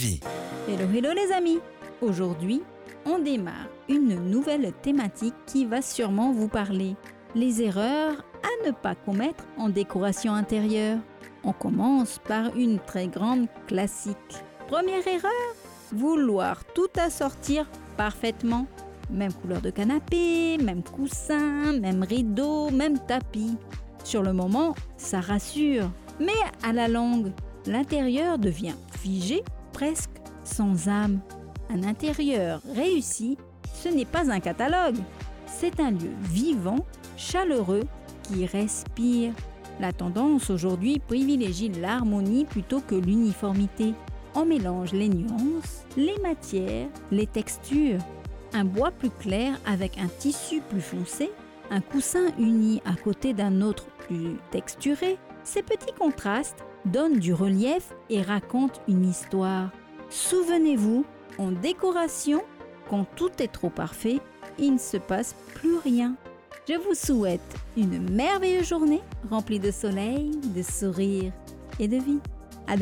Hello, hello les amis! Aujourd'hui, on démarre une nouvelle thématique qui va sûrement vous parler. Les erreurs à ne pas commettre en décoration intérieure. On commence par une très grande classique. Première erreur, vouloir tout assortir parfaitement. Même couleur de canapé, même coussin, même rideau, même tapis. Sur le moment, ça rassure. Mais à la longue, l'intérieur devient figé, presque sans âme. Un intérieur réussi, ce n'est pas un catalogue. C'est un lieu vivant, chaleureux, qui respire. La tendance aujourd'hui privilégie l'harmonie plutôt que l'uniformité. On mélange les nuances, les matières, les textures. Un bois plus clair avec un tissu plus foncé, un coussin uni à côté d'un autre plus texturé. Ces petits contrastes donnent du relief et racontent une histoire. Souvenez-vous, en décoration, quand tout est trop parfait, il ne se passe plus rien. Je vous souhaite une merveilleuse journée remplie de soleil, de sourires et de vie.